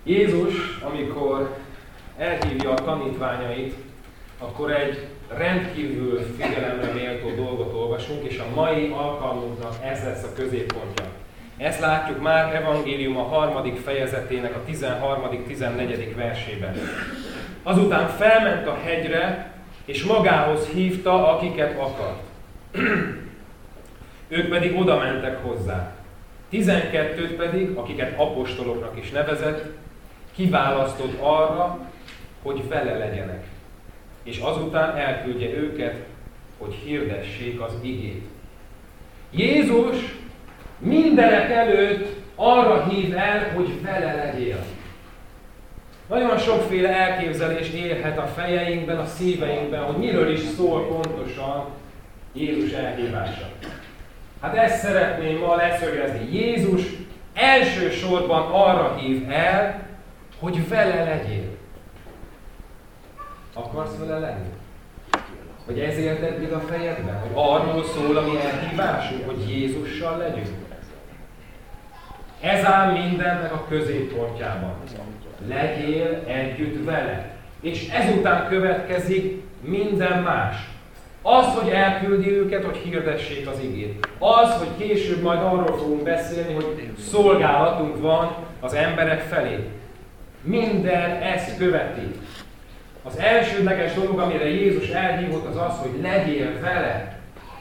Jézus, amikor elhívja a tanítványait, akkor egy rendkívül figyelemre méltó dolgot olvasunk, és a mai alkalmunknak ez lesz a középpontja. Ezt látjuk Márk evangélium a 3. fejezetének a 13.-14. versében. Azután felment a hegyre, és magához hívta, akiket akart. Ők pedig oda mentek hozzá. 12 pedig, akiket apostoloknak is nevezett, kiválasztott arra, hogy vele legyenek. És azután elküldje őket, hogy hirdessék az igét. Jézus mindenek előtt arra hív el, hogy vele legyél. Nagyon sokféle elképzelés élhet a fejeinkben, a szíveinkben, hogy miről is szól pontosan Jézus elhívása. Hát ezt szeretném ma leszögezni. Jézus elsősorban arra hív el, hogy vele legyél. Akarsz vele lenni? Hogy ez érted még a fejedben? Hogy arról szól a mi elhívásunk, hogy Jézussal legyünk? Ez áll mindennek a középpontjában. Legyél együtt vele. És ezután következik minden más. Az, hogy elküldi őket, hogy hirdessék az igét. Az, hogy később majd arról fogunk beszélni, hogy szolgálatunk van az emberek felé. Minden ezt követi. Az elsődleges dolog, amire Jézus elhívott, az az, hogy legyél vele.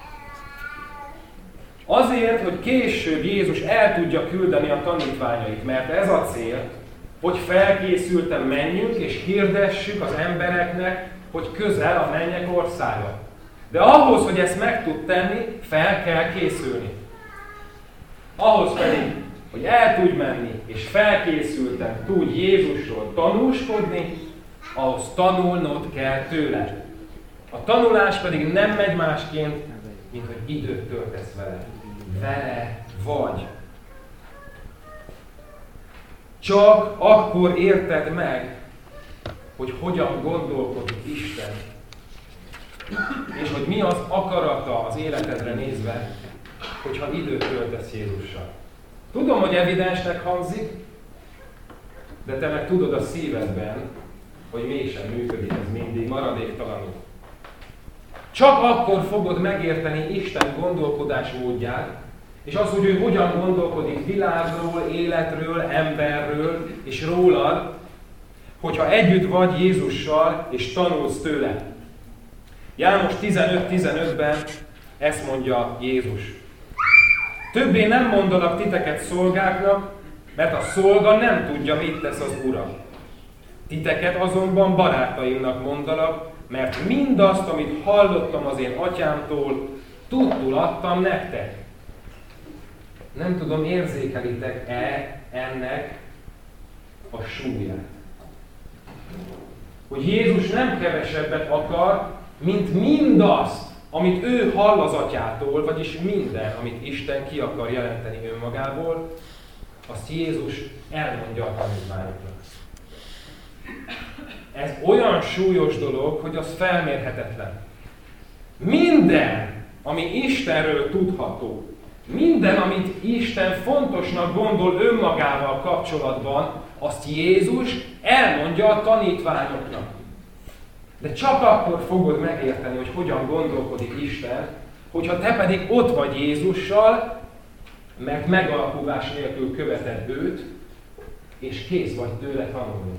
Azért, hogy később Jézus el tudja küldeni a tanítványait, mert ez a cél, hogy felkészülten menjünk és hirdessük az embereknek, hogy közel a mennyek országa. De ahhoz, hogy ezt meg tud tenni, fel kell készülni. Ahhoz pedig, hogy el tudj menni és felkészülten tudj Jézusról tanúskodni, ahhoz tanulnod kell tőle. A tanulás pedig nem megy másként, mint hogy időt töltesz vele. Vele vagy. Csak akkor érted meg, hogy hogyan gondolkodik Isten, és hogy mi az akarata az életedre nézve, hogyha időt töltesz Jézussal. Tudom, hogy evidensnek hangzik, de te meg tudod a szívedben, hogy mégsem működik ez mindig, maradéktalanul. Csak akkor fogod megérteni Isten gondolkodásmódját, és az, hogy ő hogyan gondolkodik világról, életről, emberről és rólad, hogyha együtt vagy Jézussal és tanulsz tőle. János 15:15-ben ezt mondja Jézus. Többé nem mondalak titeket szolgáknak, mert a szolga nem tudja, mit tesz az ura. Titeket azonban barátaimnak mondalak, mert mindazt, amit hallottam az én atyámtól, tudtul adtam nektek. Nem tudom, érzékelitek-e ennek a súlyát? Hogy Jézus nem kevesebbet akar, mint mindazt, amit ő hall az atyától, vagyis minden, amit Isten ki akar jelenteni önmagából, azt Jézus elmondja a tanítványoknak. Ez olyan súlyos dolog, hogy az felmérhetetlen. Minden, ami Istenről tudható, minden, amit Isten fontosnak gondol önmagával kapcsolatban, azt Jézus elmondja a tanítványoknak. De csak akkor fogod megérteni, hogy hogyan gondolkodik Isten, hogyha te pedig ott vagy Jézussal, mert megalkuvás nélkül követed őt, és kész vagy tőle tanulni.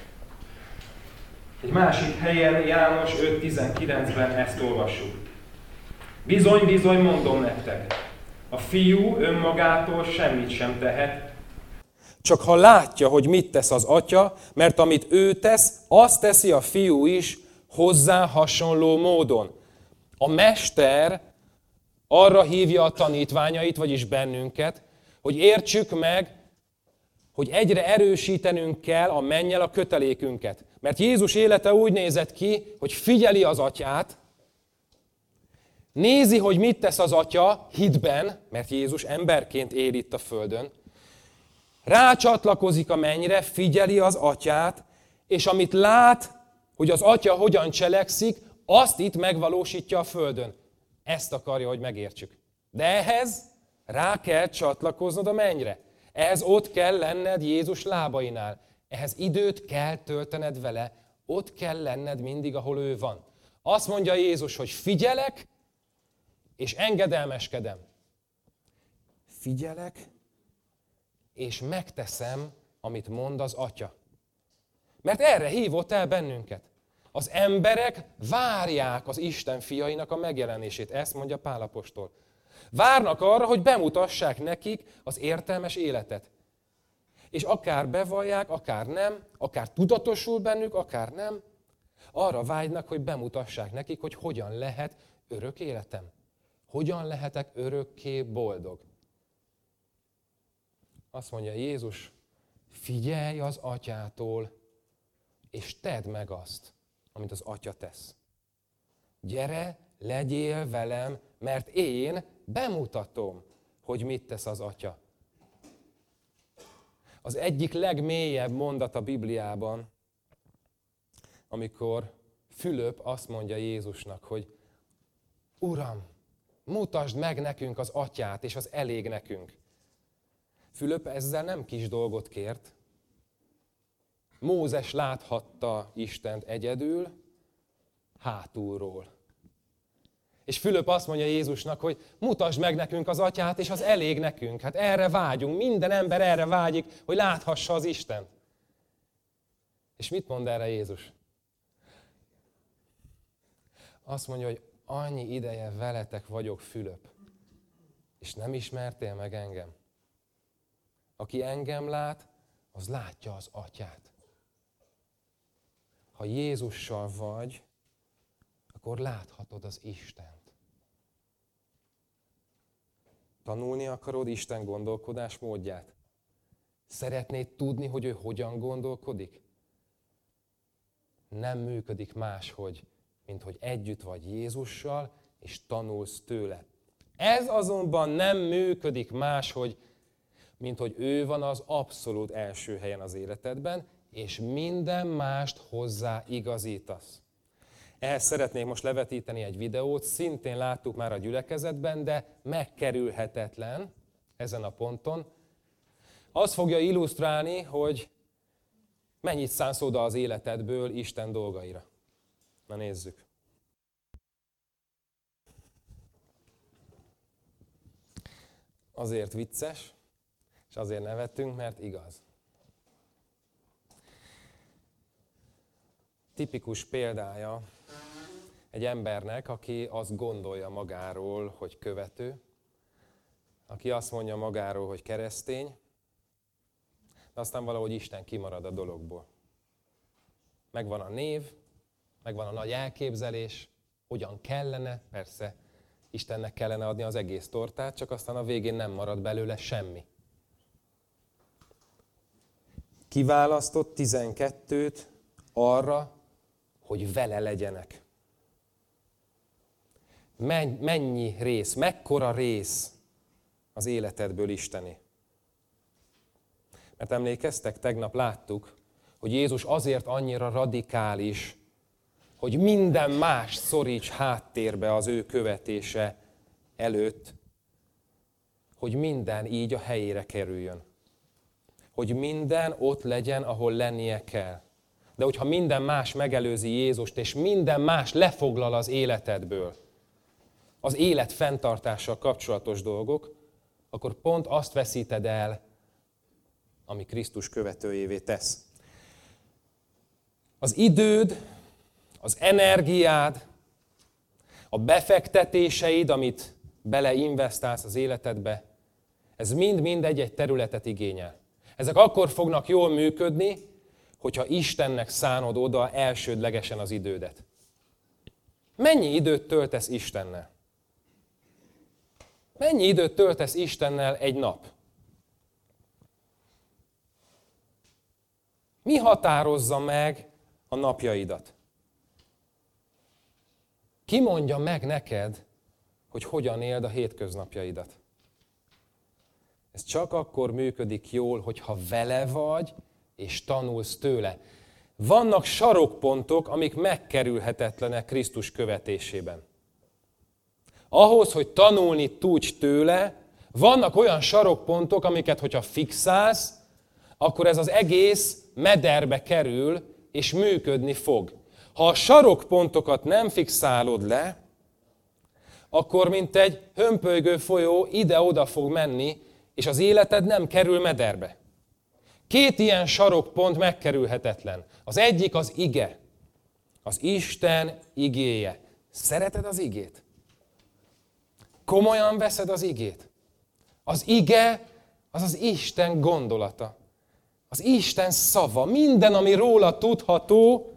Egy másik helyen, János 5:19-ben ezt olvassuk. Bizony, bizony mondom nektek, a fiú önmagától semmit sem tehet, csak ha látja, hogy mit tesz az atya, mert amit ő tesz, azt teszi a fiú is hozzá hasonló módon. A mester arra hívja a tanítványait, vagyis bennünket, hogy értsük meg, hogy egyre erősítenünk kell a mennyel a kötelékünket. Mert Jézus élete úgy nézett ki, hogy figyeli az atyát, nézi, hogy mit tesz az atya hitben, mert Jézus emberként él itt a földön, rácsatlakozik a mennyre, figyeli az atyát, és amit lát, hogy az atya hogyan cselekszik, azt itt megvalósítja a földön. Ezt akarja, hogy megértsük. De ehhez rá kell csatlakoznod a mennyre. Ehhez ott kell lenned Jézus lábainál. Ehhez időt kell töltened vele, ott kell lenned mindig, ahol ő van. Azt mondja Jézus, hogy figyelek, és engedelmeskedem. Figyelek, és megteszem, amit mond az Atya. Mert erre hívott el bennünket. Az emberek várják az Isten fiainak a megjelenését. Ezt mondja Pál apostol. Várnak arra, hogy bemutassák nekik az értelmes életet. És akár bevallják, akár nem, akár tudatosul bennük, akár nem, arra vágynak, hogy bemutassák nekik, hogy hogyan lehet örök életem. Hogyan lehetek örökké boldog. Azt mondja Jézus, figyelj az Atyától, és tedd meg azt, amit az Atya tesz. Gyere, legyél velem, mert én bemutatom, hogy mit tesz az Atya. Az egyik legmélyebb mondat a Bibliában, amikor Fülöp azt mondja Jézusnak, hogy Uram, mutasd meg nekünk az Atyát, és az elég nekünk. Fülöp ezzel nem kis dolgot kért. Mózes láthatta Istent egyedül, hátulról. És Fülöp azt mondja Jézusnak, hogy mutasd meg nekünk az Atyát, és az elég nekünk. Hát erre vágyunk, minden ember erre vágyik, hogy láthassa az Istent. És mit mond erre Jézus? Azt mondja, hogy annyi ideje veletek vagyok, Fülöp, és nem ismertél meg engem. Aki engem lát, az látja az Atyát. Ha Jézussal vagy, akkor láthatod az Istent. Tanulni akarod Isten gondolkodás módját? Szeretnéd tudni, hogy ő hogyan gondolkodik? Nem működik máshogy, mint hogy együtt vagy Jézussal, és tanulsz tőle. Ez azonban nem működik máshogy, mint hogy ő van az abszolút első helyen az életedben, és minden mást hozzá igazítasz. Ehhez szeretnék most levetíteni egy videót, szintén láttuk már a gyülekezetben, de megkerülhetetlen ezen a ponton. Az fogja illusztrálni, hogy mennyit szánsz oda az életedből Isten dolgaira. Na nézzük. Azért vicces, és azért nevettünk, mert igaz. Tipikus példája egy embernek, aki azt gondolja magáról, hogy követő, aki azt mondja magáról, hogy keresztény, de aztán valahogy Isten kimarad a dologból. Megvan a név, megvan a nagy elképzelés, hogyan kellene, persze Istennek kellene adni az egész tortát, csak aztán a végén nem marad belőle semmi. Kiválasztott 12-t arra, hogy vele legyenek. Mennyi rész, mekkora rész az életedből Istené. Mert emlékeztek, tegnap láttuk, hogy Jézus azért annyira radikális, hogy minden más szoríts háttérbe az ő követése előtt, hogy minden így a helyére kerüljön. Hogy minden ott legyen, ahol lennie kell. De hogyha minden más megelőzi Jézust, és minden más lefoglal az életedből, az élet fenntartással kapcsolatos dolgok, akkor pont azt veszíted el, ami Krisztus követőjévé tesz. Az időd, az energiád, a befektetéseid, amit beleinvestálsz az életedbe, ez mind-mind egy területet igényel. Ezek akkor fognak jól működni, hogyha Istennek szánod oda elsődlegesen az idődet. Mennyi időt töltesz Istennel? Mennyi időt töltesz Istennel egy nap? Mi határozza meg a napjaidat? Ki mondja meg neked, hogy hogyan éld a hétköznapjaidat? Ez csak akkor működik jól, hogyha vele vagy, és tanulsz tőle. Vannak sarokpontok, amik megkerülhetetlenek Krisztus követésében. Ahhoz, hogy tanulni tudj tőle, vannak olyan sarokpontok, amiket, hogyha fixálsz, akkor ez az egész mederbe kerül, és működni fog. Ha a sarokpontokat nem fixálod le, akkor mint egy hömpölygő folyó ide-oda fog menni, és az életed nem kerül mederbe. 2 ilyen sarokpont megkerülhetetlen. Az egyik az ige. Az Isten igéje. Szereted az igét? Komolyan veszed az igét? Az ige az az Isten gondolata. Az Isten szava. Minden, ami róla tudható,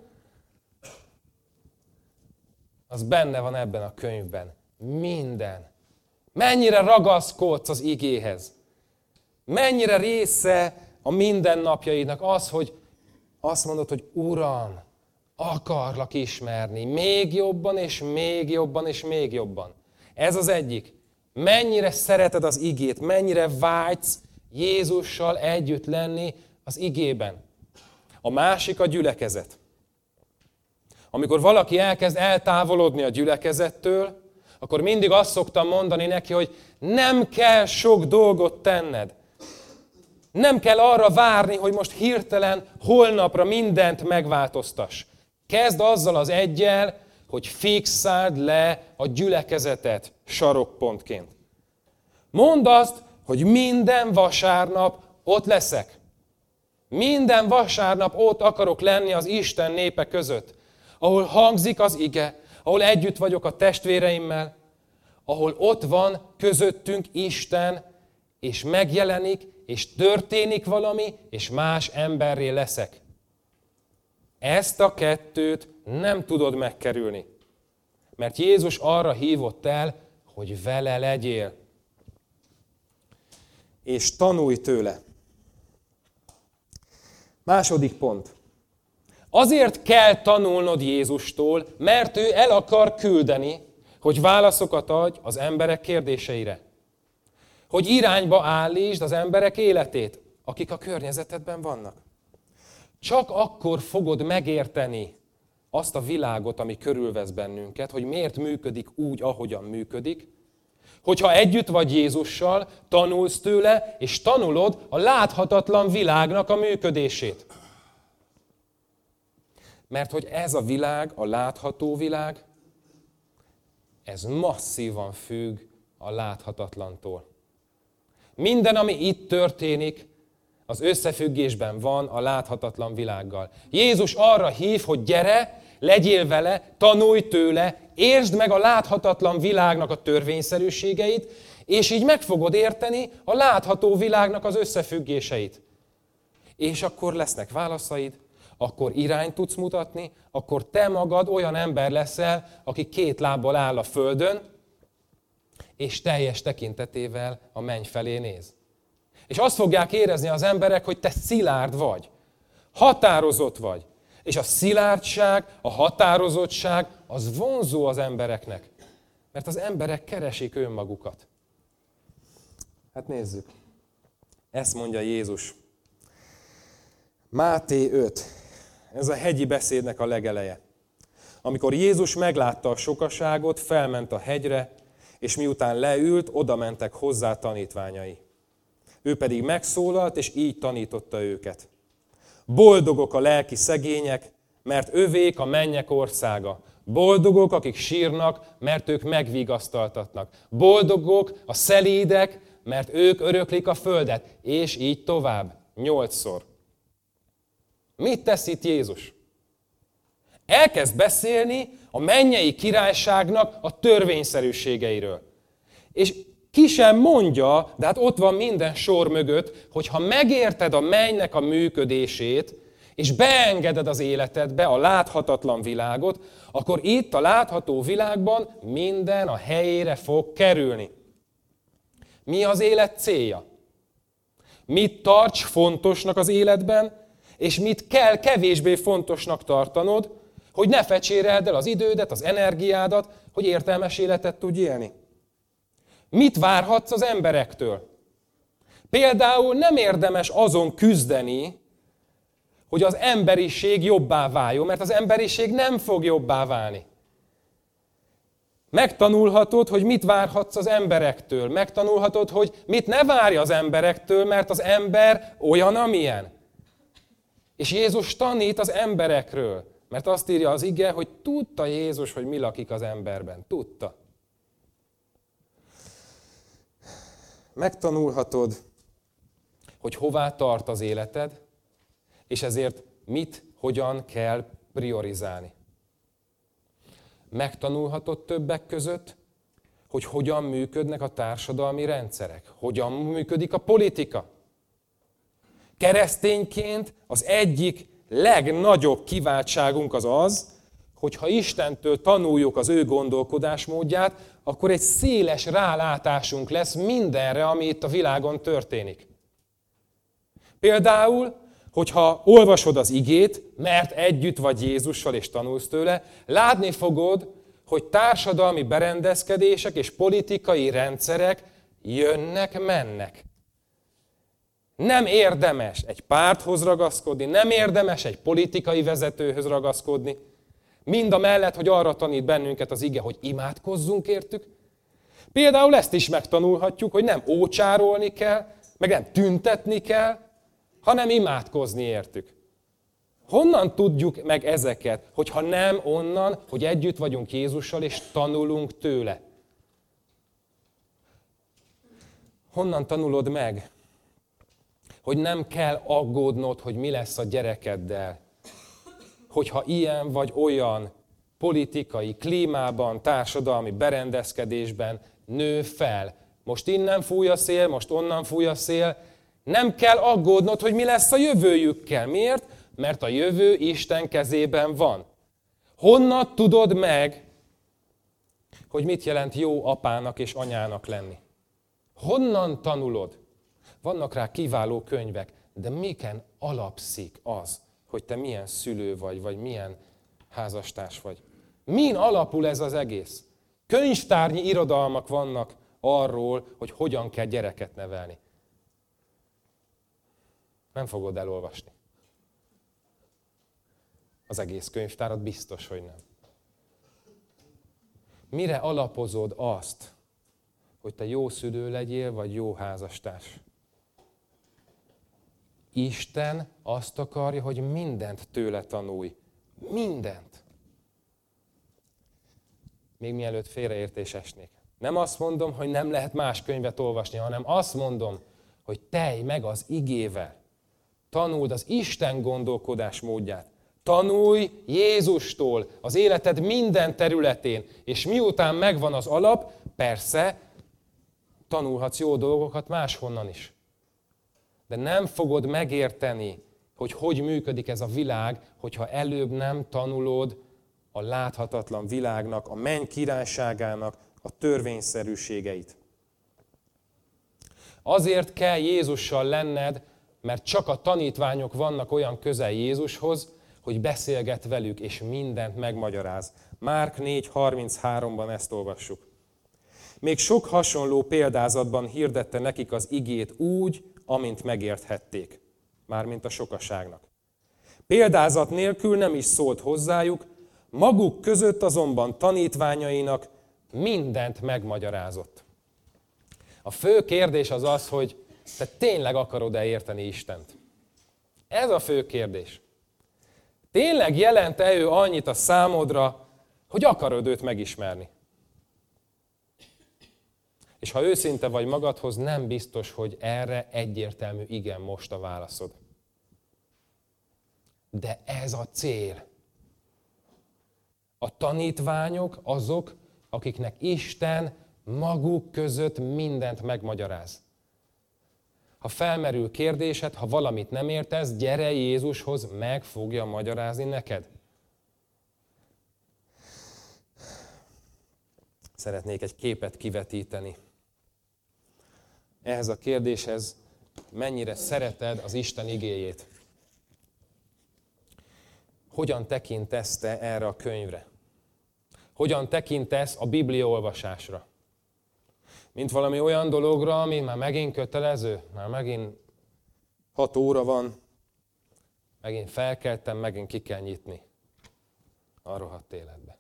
az benne van ebben a könyvben. Minden. Mennyire ragaszkodsz az igéhez? Mennyire része a mindennapjaidnak az, hogy azt mondod, hogy Uram, akarlak ismerni, még jobban, és még jobban, és még jobban. Ez az egyik. Mennyire szereted az igét, mennyire vágysz Jézussal együtt lenni az igében. A másik a gyülekezet. Amikor valaki elkezd eltávolodni a gyülekezettől, akkor mindig azt szoktam mondani neki, hogy nem kell sok dolgot tenned. Nem kell arra várni, hogy most hirtelen, holnapra mindent megváltoztass. Kezd azzal az eggyel, hogy fixáld le a gyülekezetet sarokpontként. Mondd azt, hogy minden vasárnap ott leszek. Minden vasárnap ott akarok lenni az Isten népe között, ahol hangzik az ige, ahol együtt vagyok a testvéreimmel, ahol ott van közöttünk Isten, és megjelenik, és történik valami, és más emberré leszek. Ezt a kettőt nem tudod megkerülni. Mert Jézus arra hívott el, hogy vele legyél. És tanulj tőle. Második pont. Azért kell tanulnod Jézustól, mert ő el akar küldeni, hogy válaszokat adj az emberek kérdéseire. Hogy irányba állítsd az emberek életét, akik a környezetedben vannak. Csak akkor fogod megérteni azt a világot, ami körülvesz bennünket, hogy miért működik úgy, ahogyan működik, hogyha együtt vagy Jézussal, tanulsz tőle, és tanulod a láthatatlan világnak a működését. Mert hogy ez a világ, a látható világ, ez masszívan függ a láthatatlantól. Minden, ami itt történik, az összefüggésben van a láthatatlan világgal. Jézus arra hív, hogy gyere, legyél vele, tanulj tőle, értsd meg a láthatatlan világnak a törvényszerűségeit, és így meg fogod érteni a látható világnak az összefüggéseit. És akkor lesznek válaszaid, akkor irányt tudsz mutatni, akkor te magad olyan ember leszel, aki 2 lábbal áll a földön, és teljes tekintetével a menny felé néz. És azt fogják érezni az emberek, hogy te szilárd vagy, határozott vagy. És a szilárdság, a határozottság, az vonzó az embereknek. Mert az emberek keresik önmagukat. Hát nézzük. Ezt mondja Jézus. Máté 5. Ez a hegyi beszédnek a legeleje. Amikor Jézus meglátta a sokaságot, felment a hegyre, és miután leült, oda mentek hozzá tanítványai. Ő pedig megszólalt, és így tanította őket. Boldogok a lelki szegények, mert övék a mennyek országa. Boldogok, akik sírnak, mert ők megvigasztaltatnak. Boldogok a szelídek, mert ők öröklik a földet. És így tovább, 8-szor. Mit tesz itt Jézus? Elkezd beszélni a mennyei királyságnak a törvényszerűségeiről. És ki sem mondja, de hát ott van minden sor mögött, hogy ha megérted a mennynek a működését, és beengeded az életedbe a láthatatlan világot, akkor itt a látható világban minden a helyére fog kerülni. Mi az élet célja? Mit tarts fontosnak az életben, és mit kell kevésbé fontosnak tartanod, hogy ne fecséreld el az idődet, az energiádat, hogy értelmes életet tudj élni. Mit várhatsz az emberektől? Például nem érdemes azon küzdeni, hogy az emberiség jobbá váljon, mert az emberiség nem fog jobbá válni. Megtanulhatod, hogy mit várhatsz az emberektől. Megtanulhatod, hogy mit ne várj az emberektől, mert az ember olyan, amilyen. És Jézus tanít az emberekről. Mert azt írja az ige, hogy tudta Jézus, hogy mi lakik az emberben. Tudta. Megtanulhatod, hogy hová tart az életed, és ezért mit, hogyan kell priorizálni. Megtanulhatod többek között, hogy hogyan működnek a társadalmi rendszerek, hogyan működik a politika. Keresztényként az egyik legnagyobb kiváltságunk az, hogy ha Istentől tanuljuk az ő gondolkodásmódját, akkor egy széles rálátásunk lesz mindenre, ami itt a világon történik. Például, hogyha olvasod az igét, mert együtt vagy Jézussal és tanulsz tőle, látni fogod, hogy társadalmi berendezkedések és politikai rendszerek jönnek-mennek. Nem érdemes egy párthoz ragaszkodni, nem érdemes egy politikai vezetőhöz ragaszkodni, mind a mellett, hogy arra tanít bennünket az ige, hogy imádkozzunk értük. Például ezt is megtanulhatjuk, hogy nem ócsárolni kell, meg nem tüntetni kell, hanem imádkozni értük. Honnan tudjuk meg ezeket, hogyha nem onnan, hogy együtt vagyunk Jézussal és tanulunk tőle? Honnan tanulod meg, hogy nem kell aggódnod, hogy mi lesz a gyerekeddel, hogyha ilyen vagy olyan politikai klímában, társadalmi berendezkedésben nő fel. Most innen fúj a szél, most onnan fúj a szél. Nem kell aggódnod, hogy mi lesz a jövőjükkel. Miért? Mert a jövő Isten kezében van. Honnan tudod meg, hogy mit jelent jó apának és anyának lenni? Honnan tanulod? Vannak rá kiváló könyvek, de miken alapszik az, hogy te milyen szülő vagy milyen házastárs vagy? Min alapul ez az egész? Könyvtárnyi irodalmak vannak arról, hogy hogyan kell gyereket nevelni. Nem fogod elolvasni. Az egész könyvtárat biztos, hogy nem. Mire alapozod azt, hogy te jó szülő legyél, vagy jó házastárs? Isten azt akarja, hogy mindent tőle tanulj. Mindent. Még mielőtt félreértés esnék. Nem azt mondom, hogy nem lehet más könyvet olvasni, hanem azt mondom, hogy telj meg az igével. Tanuld az Isten gondolkodás módját. Tanulj Jézustól az életed minden területén, és miután megvan az alap, persze, tanulhatsz jó dolgokat máshonnan is. De nem fogod megérteni, hogy hogy működik ez a világ, hogyha előbb nem tanulod a láthatatlan világnak, a menny királyságának a törvényszerűségeit. Azért kell Jézussal lenned, mert csak a tanítványok vannak olyan közel Jézushoz, hogy beszélget velük, és mindent megmagyaráz. Márk 4.33-ban ezt olvassuk. Még sok hasonló példázatban hirdette nekik az igét úgy, amint megérthették, mármint a sokaságnak. Példázat nélkül nem is szólt hozzájuk, maguk között azonban tanítványainak mindent megmagyarázott. A fő kérdés az az, hogy te tényleg akarod-e érteni Istent? Ez a fő kérdés. Tényleg jelent-e ő annyit a számodra, hogy akarod őt megismerni? És ha őszinte vagy magadhoz, nem biztos, hogy erre egyértelmű igen most a válaszod. De ez a cél. A tanítványok azok, akiknek Isten maguk között mindent megmagyaráz. Ha felmerül kérdésed, ha valamit nem értesz, gyere Jézushoz, meg fogja magyarázni neked. Szeretnék egy képet kivetíteni. Ehhez a kérdéshez mennyire szereted az Isten igéjét? Hogyan tekintesz te erre a könyvre? Hogyan tekintesz a Biblia olvasásra? Mint valami olyan dologra, ami már megint kötelező, már megint 6 óra van, megint felkeltem, megint ki kell nyitni a rohadt életbe.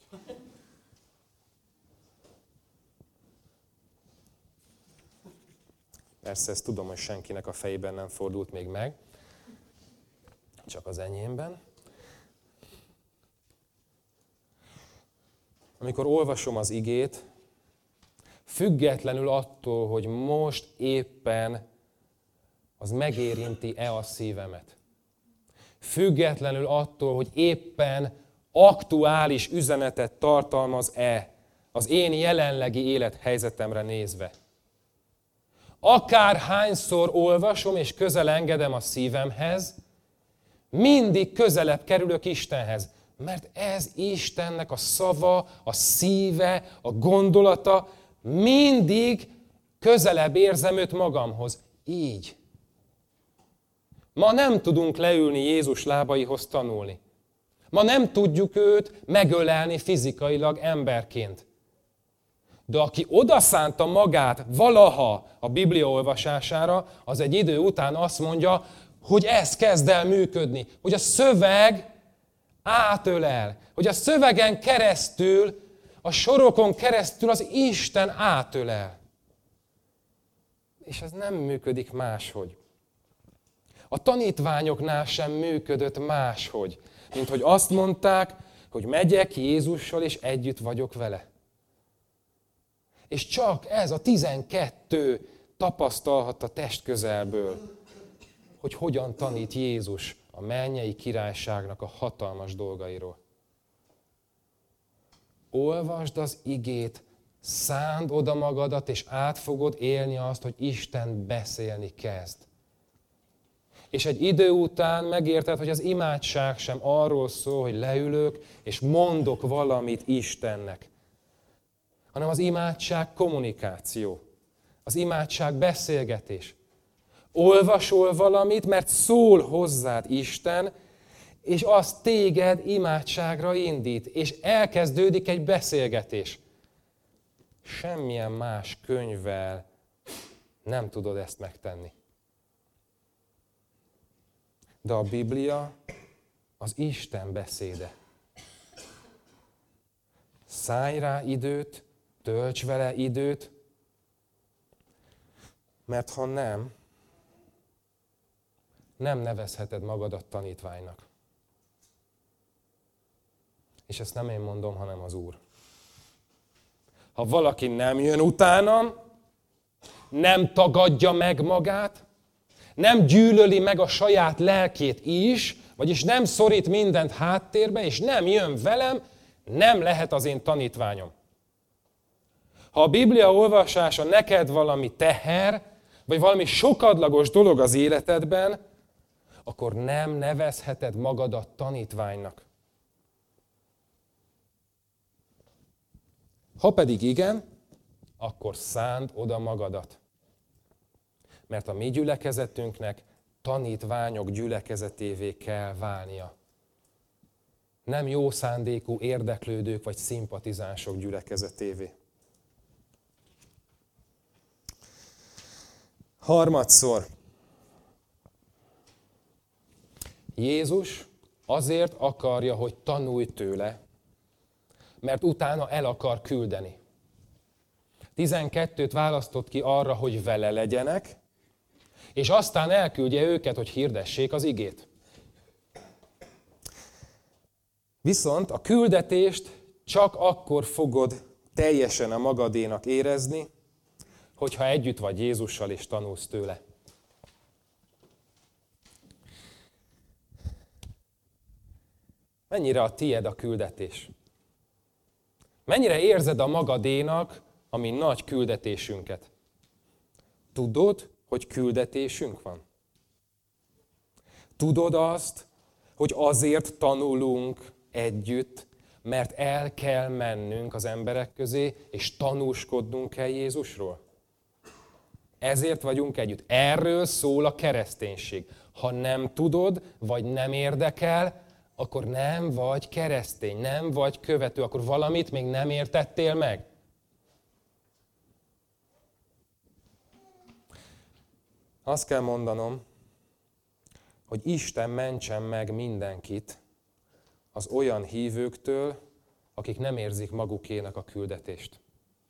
Persze ezt tudom, hogy senkinek a fejében nem fordult még meg. csak az enyémben. Amikor olvasom az igét, függetlenül attól, hogy most éppen az megérinti-e a szívemet. Függetlenül attól, hogy éppen aktuális üzenetet tartalmaz-e az én jelenlegi élethelyzetemre nézve. Akárhányszor olvasom és közel engedem a szívemhez, mindig közelebb kerülök Istenhez. Mert ez Istennek a szava, a szíve, a gondolata, mindig közelebb érzem őt magamhoz. Így. Ma nem tudunk leülni Jézus lábaihoz tanulni. Ma nem tudjuk őt megölelni fizikailag emberként. De aki odaszánta magát valaha a Biblia olvasására, az egy idő után azt mondja, hogy ez kezd el működni. Hogy a szöveg átölel. Hogy a szövegen keresztül, a sorokon keresztül az Isten átölel. És ez nem működik máshogy. A tanítványoknál sem működött máshogy, mint hogy azt mondták, hogy megyek Jézussal, és együtt vagyok vele. És csak ez a 12 tapasztalhatta testközelből, hogy hogyan tanít Jézus a mennyei királyságnak a hatalmas dolgairól. Olvasd az igét, szánd oda magadat, és át fogod élni azt, hogy Isten beszélni kezd. És egy idő után megérted, hogy az imádság sem arról szól, hogy leülök, és mondok valamit Istennek, hanem az imádság kommunikáció. Az imádság beszélgetés. Olvasol valamit, mert szól hozzád Isten, és az téged imádságra indít, és elkezdődik egy beszélgetés. Semmilyen más könyvvel nem tudod ezt megtenni. De a Biblia az Isten beszéde. Szállj rá időt, tölts vele időt, mert ha nem nevezheted magadat tanítványnak. És ezt nem én mondom, hanem az Úr. Ha valaki nem jön utánam, nem tagadja meg magát, nem gyűlöli meg a saját lelkét is, vagyis nem szorít mindent háttérbe, és nem jön velem, nem lehet az én tanítványom. Ha a Biblia olvasása neked valami teher, vagy valami sokadlagos dolog az életedben, akkor nem nevezheted magadat tanítványnak. Ha pedig igen, akkor szánd oda magadat. Mert a mi gyülekezetünknek tanítványok gyülekezetévé kell válnia. Nem jó szándékú érdeklődők vagy szimpatizánsok gyülekezetévé. Harmadszor. Jézus azért akarja, hogy tanulj tőle, mert utána el akar küldeni. 12-t választott ki arra, hogy vele legyenek, és aztán elküldje őket, hogy hirdessék az igét. Viszont a küldetést csak akkor fogod teljesen a magadénak érezni, hogyha együtt vagy Jézussal és tanulsz tőle. Mennyire a tied a küldetés? Mennyire érzed a magadénak a mi nagy küldetésünket? Tudod, hogy küldetésünk van? Tudod azt, hogy azért tanulunk együtt, mert el kell mennünk az emberek közé, és tanúskodnunk kell Jézusról? Ezért vagyunk együtt. Erről szól a kereszténység. Ha nem tudod, vagy nem érdekel, akkor nem vagy keresztény, nem vagy követő, akkor valamit még nem értettél meg. Azt kell mondanom, hogy Isten mentsen meg mindenkit az olyan hívőktől, akik nem érzik magukénak a küldetést.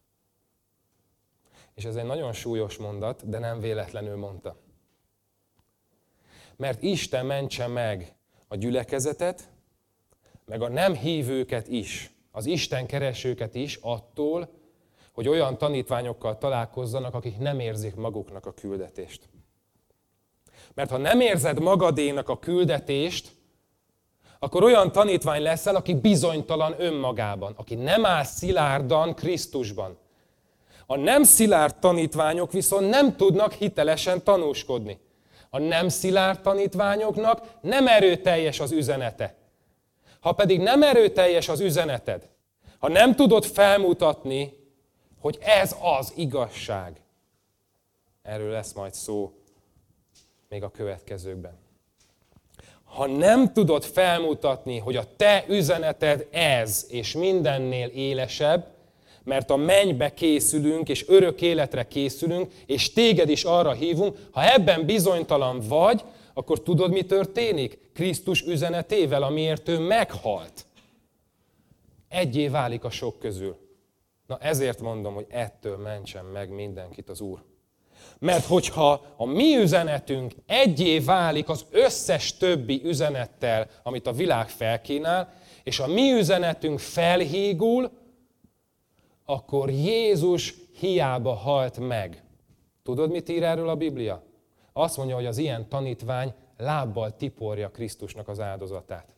És ez egy nagyon súlyos mondat, de nem véletlenül mondta. Mert Isten mentse meg a gyülekezetet, meg a nem hívőket is, az Isten keresőket is attól, hogy olyan tanítványokkal találkozzanak, akik nem érzik maguknak a küldetést. Mert ha nem érzed magadénak a küldetést, akkor olyan tanítvány leszel, aki bizonytalan önmagában, aki nem áll szilárdan Krisztusban. A nem szilárd tanítványok viszont nem tudnak hitelesen tanúskodni. A nem szilárd tanítványoknak nem erőteljes az üzenete. Ha pedig nem erőteljes az üzeneted, ha nem tudod felmutatni, hogy ez az igazság, erről lesz majd szó még a következőkben. Ha nem tudod felmutatni, hogy a te üzeneted ez, és mindennél élesebb, mert a mennybe készülünk, és örök életre készülünk, és téged is arra hívunk, ha ebben bizonytalan vagy, akkor tudod, mi történik? Krisztus üzenetével, amiért ő meghalt. Egyé válik a sok közül. Na ezért mondom, hogy ettől mentsen meg mindenkit az Úr. Mert hogyha a mi üzenetünk egyé válik az összes többi üzenettel, amit a világ felkínál, és a mi üzenetünk felhígul, akkor Jézus hiába halt meg. Tudod, mit ír erről a Biblia? Azt mondja, hogy az ilyen tanítvány lábbal tiporja Krisztusnak az áldozatát.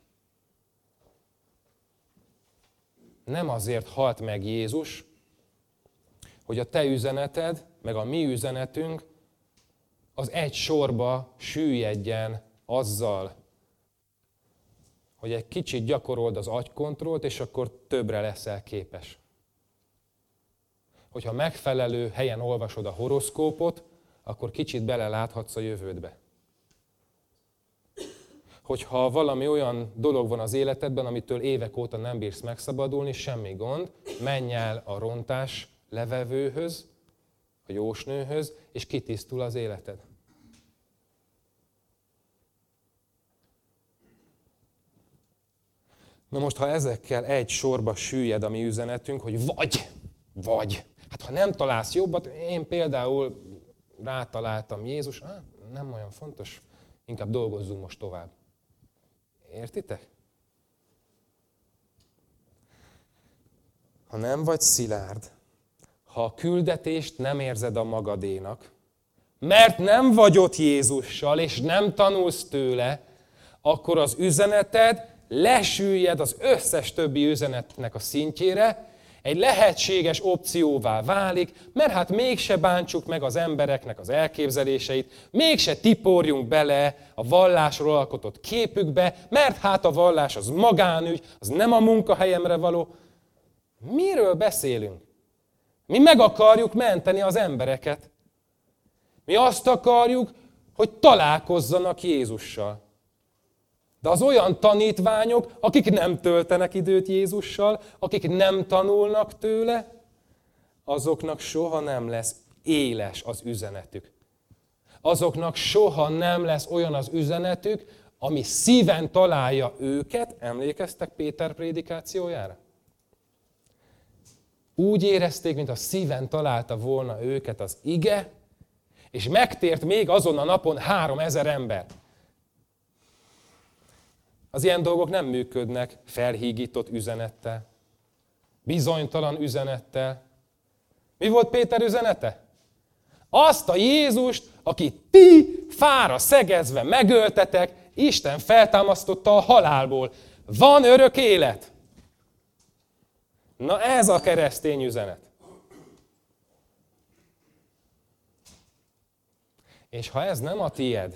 Nem azért halt meg Jézus, hogy a te üzeneted, meg a mi üzenetünk az egy sorba süllyedjen azzal, hogy egy kicsit gyakorold az agykontrollt, és akkor többre leszel képes. Hogyha megfelelő helyen olvasod a horoszkópot, akkor kicsit beleláthatsz a jövődbe. Hogyha valami olyan dolog van az életedben, amitől évek óta nem bírsz megszabadulni, semmi gond, menj el a rontás levevőhöz, a jósnőhöz, és kitisztul az életed. Na most, ha ezekkel egy sorba süllyed a mi üzenetünk, hogy vagy, hát ha nem találsz jobbat, én például rátaláltam Jézus, nem olyan fontos, inkább dolgozzunk most tovább. Értitek? Ha nem vagy szilárd, ha a küldetést nem érzed a magadénak, mert nem vagy ott Jézussal, és nem tanulsz tőle, akkor az üzeneted lesüllyed az összes többi üzenetnek a szintjére, egy lehetséges opcióvá válik, mert hát mégse bántsuk meg az embereknek az elképzeléseit, mégse tiporjunk bele a vallásról alkotott képükbe, mert hát a vallás az magánügy, az nem a munkahelyemre való. Miről beszélünk? Mi meg akarjuk menteni az embereket. Mi azt akarjuk, hogy találkozzanak Jézussal. De az olyan tanítványok, akik nem töltenek időt Jézussal, akik nem tanulnak tőle, azoknak soha nem lesz éles az üzenetük. Azoknak soha nem lesz olyan az üzenetük, ami szíven találja őket. Emlékeztek Péter prédikációjára? Úgy érezték, mint a szíven találta volna őket az ige, és megtért még azon a napon 3000 ember. Az ilyen dolgok nem működnek felhígított üzenettel, bizonytalan üzenettel. Mi volt Péter üzenete? Azt a Jézust, akit ti fára szegezve megöltetek, Isten feltámasztotta a halálból. Van örök élet. Na ez a keresztény üzenet. És ha ez nem a tied,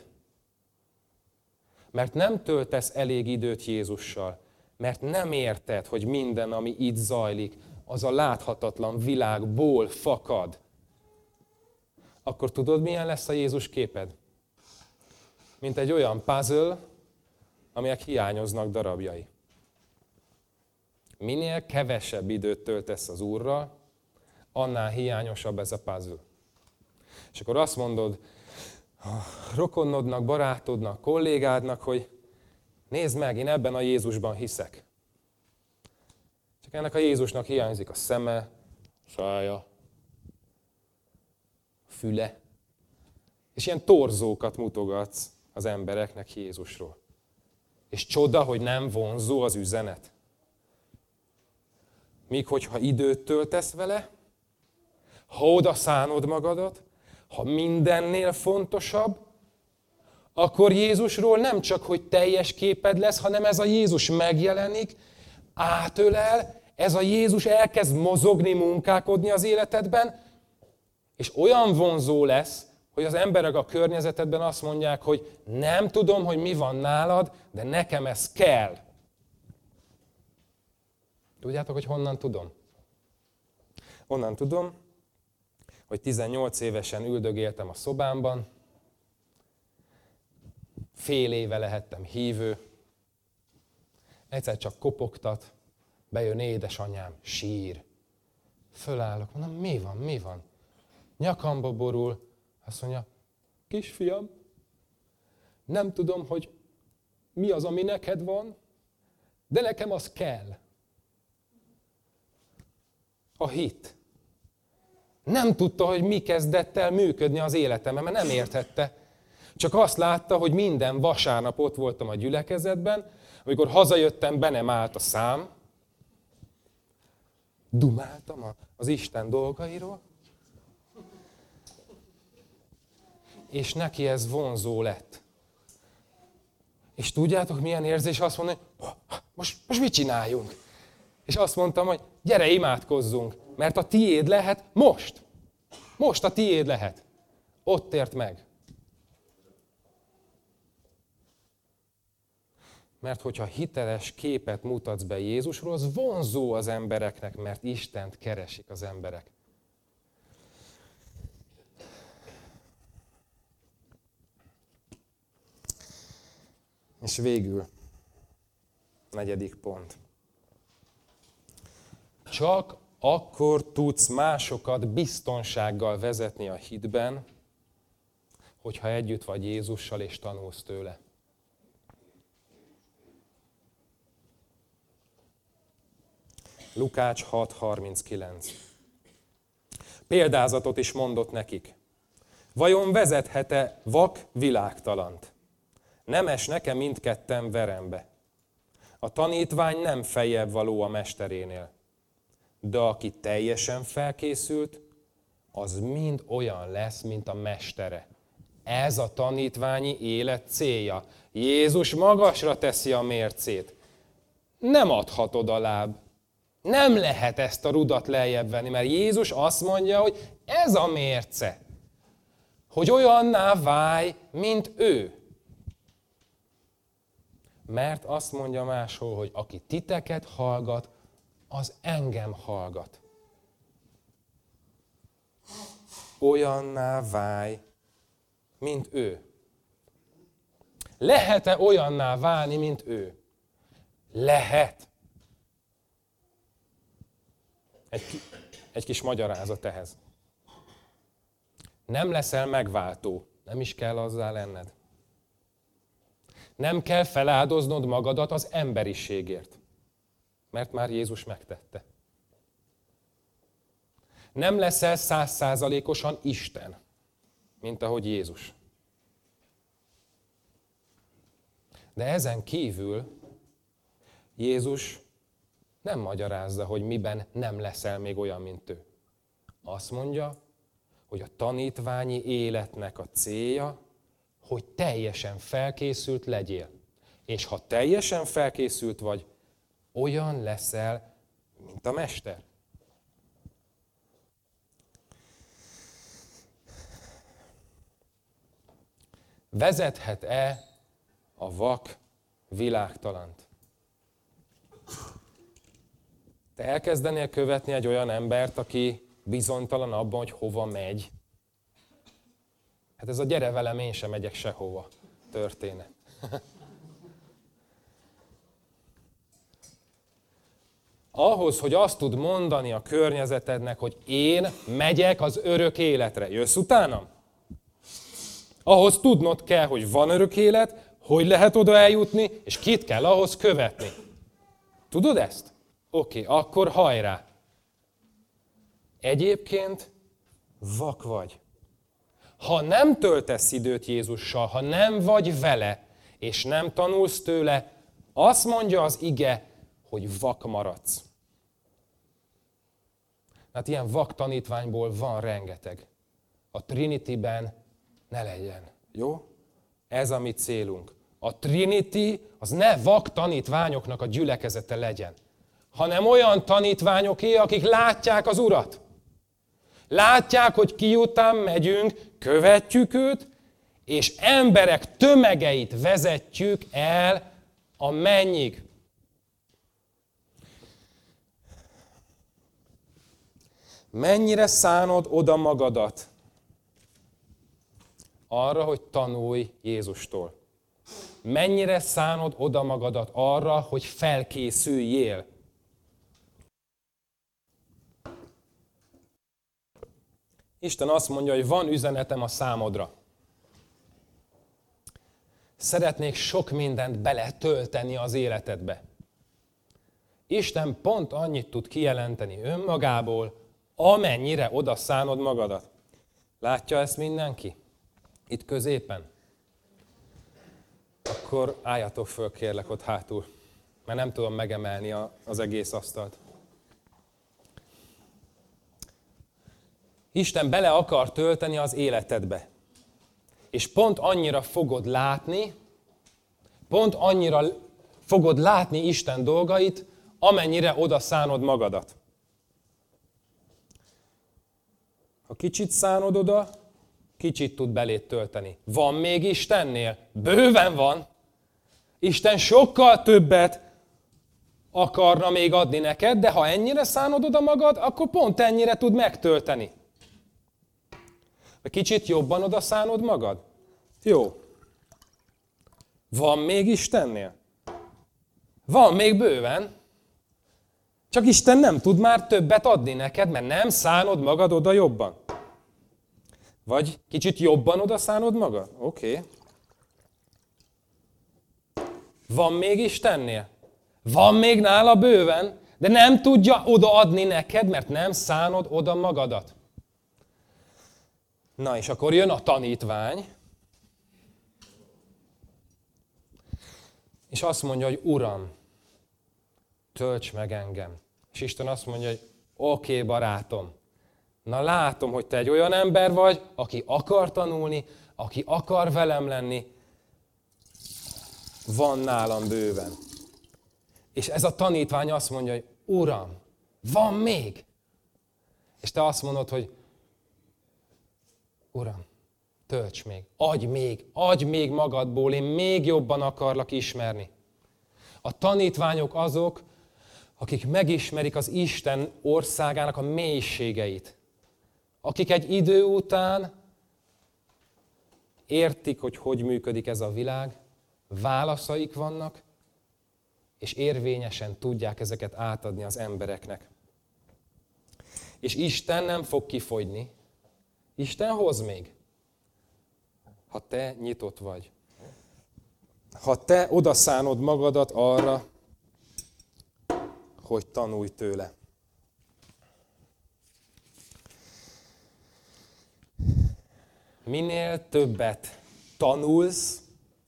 mert nem töltesz elég időt Jézussal, mert nem érted, hogy minden, ami itt zajlik, az a láthatatlan világból fakad, akkor tudod, milyen lesz a Jézus képed? Mint egy olyan puzzle, amelyek hiányoznak darabjai. Minél kevesebb időt töltesz az Úrral, annál hiányosabb ez a puzzle. És akkor azt mondod a rokonodnak, barátodnak, kollégádnak, hogy nézd meg, én ebben a Jézusban hiszek. Csak ennek a Jézusnak hiányzik a szeme, a szája, a füle. És ilyen torzókat mutogatsz az embereknek Jézusról. És csoda, hogy nem vonzó az üzenet. Míg hogyha időt töltesz vele, ha oda szánod magadat, ha mindennél fontosabb, akkor Jézusról nem csak, hogy teljes képed lesz, hanem ez a Jézus megjelenik, átölel, ez a Jézus elkezd mozogni, munkálkodni az életedben, és olyan vonzó lesz, hogy az emberek a környezetedben azt mondják, hogy nem tudom, hogy mi van nálad, de nekem ez kell. Tudjátok, hogy honnan tudom? Onnan tudom, hogy 18 évesen üldögéltem a szobámban, fél éve lehettem hívő, egyszer csak kopogtat, bejön édesanyám, sír. Fölállok, mondom, mi van? Nyakamba borul, azt mondja, kisfiam, nem tudom, hogy mi az, ami neked van, de nekem az kell. A hit. Nem tudta, hogy mi kezdett el működni az életemben, mert nem értette. Csak azt látta, hogy minden vasárnap ott voltam a gyülekezetben, amikor hazajöttem, be nem állt a szám, dumáltam az Isten dolgairól, és neki ez vonzó lett. És tudjátok, milyen érzés azt mondani, most mit csináljunk? És azt mondtam, hogy gyere, imádkozzunk, mert a tiéd lehet most. Most a tiéd lehet. Ott ért meg. Mert hogyha hiteles képet mutatsz be Jézusról, az vonzó az embereknek, mert Istent keresik az emberek. És végül, 4. pont. Csak akkor tudsz másokat biztonsággal vezetni a hitben, hogyha együtt vagy Jézussal és tanulsz tőle. Lukács 6.39. Példázatot is mondott nekik. Vajon vezethet-e vak világtalant? Nem esnek-e mindketten verembe? A tanítvány nem feljebb való a mesterénél. De aki teljesen felkészült, az mind olyan lesz, mint a mestere. Ez a tanítványi élet célja. Jézus magasra teszi a mércét. Nem adhatod alább. Nem lehet ezt a rudat lejjebb venni, mert Jézus azt mondja, hogy ez a mérce. Hogy olyanná válj, mint ő. Mert azt mondja máshol, hogy aki titeket hallgat, az engem hallgat. Olyanná válj, mint ő. Lehet-e olyanná válni, mint ő? Lehet. Egy kis magyarázat ehhez. Nem leszel megváltó, nem is kell azzá lenned. Nem kell feláldoznod magadat az emberiségért, mert már Jézus megtette. Nem leszel 100%-osan Isten, mint ahogy Jézus. De ezen kívül Jézus nem magyarázza, hogy miben nem leszel még olyan, mint ő. Azt mondja, hogy a tanítványi életnek a célja, hogy teljesen felkészült legyél. És ha teljesen felkészült vagy, olyan leszel, mint a mester. Vezethet-e a vak világtalant? Te elkezdenél követni egy olyan embert, aki bizonytalan abban, hogy hova megy? Hát ez a gyere velem, én sem megyek sehova történet. Ahhoz, hogy azt tud mondani a környezetednek, hogy én megyek az örök életre. Jössz utánam? Ahhoz tudnod kell, hogy van örök élet, hogy lehet oda eljutni, és kit kell ahhoz követni. Tudod ezt? Oké, akkor hajrá! Egyébként vak vagy. Ha nem töltesz időt Jézussal, ha nem vagy vele, és nem tanulsz tőle, Azt mondja az ige, hogy vak maradsz. Hát ilyen vak tanítványból van rengeteg. A Trinity-ben ne legyen. Jó? Ez a mi célunk. A Trinity az ne vak tanítványoknak a gyülekezete legyen, hanem olyan tanítványoké, akik látják az Urat. Látják, hogy ki után megyünk, követjük őt, és emberek tömegeit vezetjük el a mennyig. Mennyire szánod oda magadat arra, hogy tanulj Jézustól? Mennyire szánod oda magadat arra, hogy felkészüljél? Isten azt mondja, hogy van üzenetem a számodra. Szeretnék sok mindent beletölteni az életedbe. Isten pont annyit tud kijelenteni önmagából, amennyire oda szánod magadat. Látja ezt mindenki? Itt középen? Akkor álljatok föl, kérlek, ott hátul, mert nem tudom megemelni az egész asztalt. Isten bele akar tölteni az életedbe. És pont annyira fogod látni Isten dolgait, amennyire oda szánod magadat. Ha kicsit szánod oda, kicsit tud belét tölteni. Van még Istennél? Bőven van. Isten sokkal többet akarna még adni neked, de ha ennyire szánod oda magad, akkor pont ennyire tud megtölteni. Kicsit jobban oda szánod magad? Jó. Van még Istennél? Van még bőven. Csak Isten nem tud már többet adni neked, mert nem szánod magad oda jobban. Vagy kicsit jobban oda szánod magad? Oké. Van még Istennél? Van még nála bőven, de nem tudja odaadni neked, mert nem szánod oda magadat. Na és akkor jön a tanítvány, és azt mondja, hogy Uram, tölts meg engem. És Isten azt mondja, hogy oké, barátom, na látom, hogy te egy olyan ember vagy, aki akar tanulni, aki akar velem lenni, van nálam bőven. És ez a tanítvány azt mondja, hogy Uram, van még. És te azt mondod, hogy Uram, tölts még, adj még magadból, én még jobban akarlak ismerni. A tanítványok azok, akik megismerik az Isten országának a mélységeit. Akik egy idő után értik, hogy működik ez a világ, válaszaik vannak, és érvényesen tudják ezeket átadni az embereknek. És Isten nem fog kifogyni. Isten hoz még, ha te nyitott vagy. Ha te odaszánod magadat arra, hogy tanulj tőle. Minél többet tanulsz,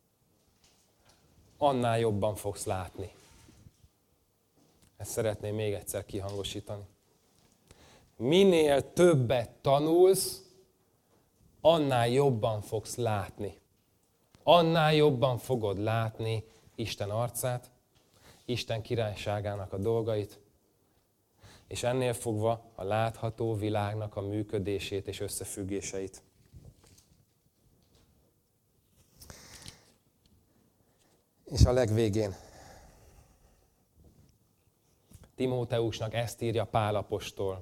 annál jobban fogsz látni. Ezt szeretném még egyszer kihangosítani. Minél többet tanulsz, annál jobban fogsz látni. Annál jobban fogod látni Isten arcát, Isten királyságának a dolgait, és ennél fogva a látható világnak a működését és összefüggéseit. És a legvégén Timóteusnak ezt írja Pál apostol,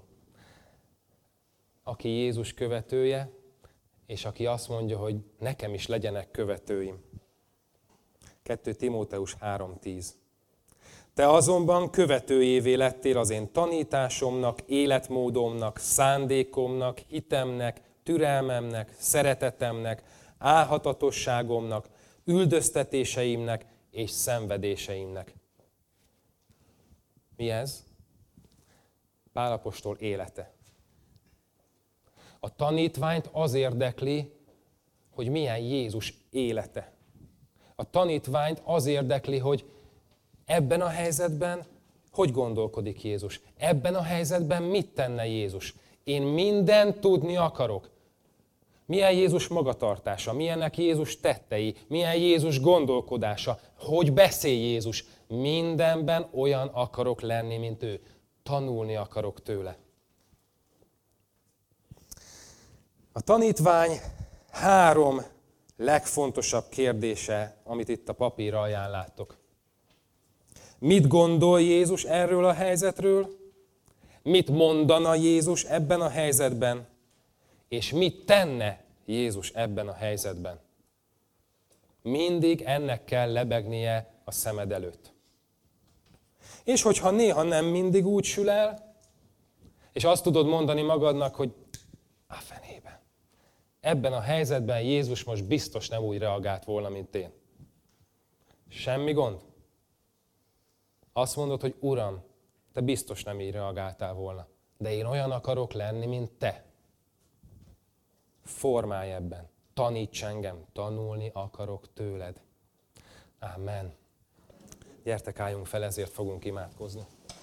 aki Jézus követője, és aki azt mondja, hogy nekem is legyenek követőim. 2 Timóteus 3:10. Te azonban követőjévé lettél az én tanításomnak, életmódomnak, szándékomnak, hitemnek, türelmemnek, szeretetemnek, álhatatosságomnak, üldöztetéseimnek és szenvedéseimnek. Mi ez? Pál apostol élete. A tanítványt az érdekli, hogy milyen Jézus élete. A tanítványt az érdekli, hogy Ebben a helyzetben hogy gondolkodik Jézus? Ebben a helyzetben mit tenne Jézus? Én mindent tudni akarok. Milyen Jézus magatartása, milyenek Jézus tettei, milyen Jézus gondolkodása, hogy beszél Jézus. Mindenben olyan akarok lenni, mint ő. Tanulni akarok tőle. A tanítvány 3 legfontosabb kérdése, amit itt a papír alján láttok. Mit gondol Jézus erről a helyzetről? Mit mondana Jézus ebben a helyzetben? És mit tenne Jézus ebben a helyzetben? Mindig ennek kell lebegnie a szemed előtt. És hogyha néha nem mindig úgy sül el, és azt tudod mondani magadnak, hogy a fenében. Ebben a helyzetben Jézus most biztos nem úgy reagált volna, mint én. Semmi gond. Azt mondod, hogy Uram, te biztos nem így reagáltál volna, de én olyan akarok lenni, mint te. Formálj ebben. Taníts engem, tanulni akarok tőled. Amen. Gyertek, álljunk fel, ezért fogunk imádkozni.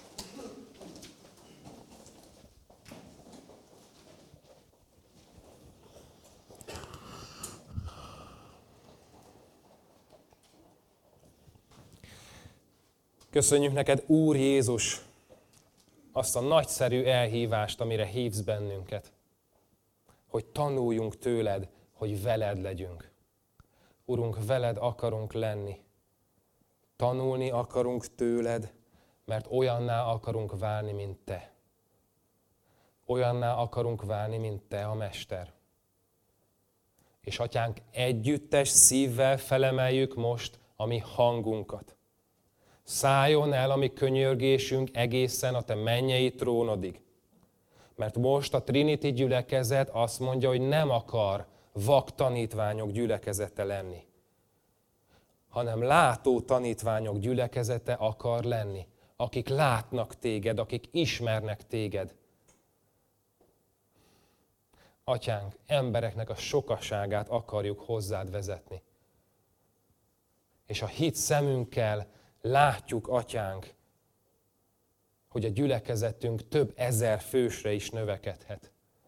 Köszönjük neked, Úr Jézus, azt a nagyszerű elhívást, amire hívsz bennünket, hogy tanuljunk tőled, hogy veled legyünk. Urunk, veled akarunk lenni. Tanulni akarunk tőled, mert olyanná akarunk válni, mint te. Olyanná akarunk válni, mint te, a Mester. És Atyánk, együttes szívvel felemeljük most a mi hangunkat. Szálljon el a mi könyörgésünk egészen a te mennyei trónodig. Mert most a Trinity gyülekezet azt mondja, hogy nem akar vak tanítványok gyülekezete lenni, hanem látó tanítványok gyülekezete akar lenni, akik látnak téged, akik ismernek téged. Atyánk, embereknek a sokaságát akarjuk hozzád vezetni. És a hit szemünkkel látjuk, Atyánk, hogy a gyülekezetünk több ezer fősre is növekedhet.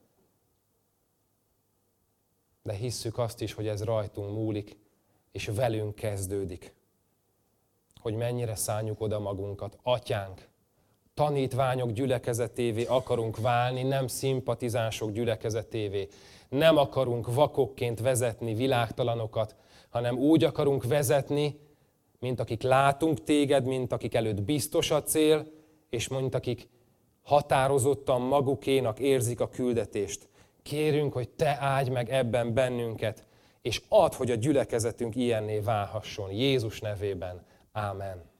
De hisszük azt is, hogy ez rajtunk múlik, és velünk kezdődik. Hogy mennyire szánjuk oda magunkat. Atyánk, tanítványok gyülekezetévé akarunk válni, nem szimpatizánsok gyülekezetévé. Nem akarunk vakokként vezetni világtalanokat, hanem úgy akarunk vezetni, mint akik látunk téged, mint akik előtt biztos a cél, és mint akik határozottan magukénak érzik a küldetést. Kérünk, hogy te áldj meg ebben bennünket, és add, hogy a gyülekezetünk ilyenné válhasson. Jézus nevében. Ámen.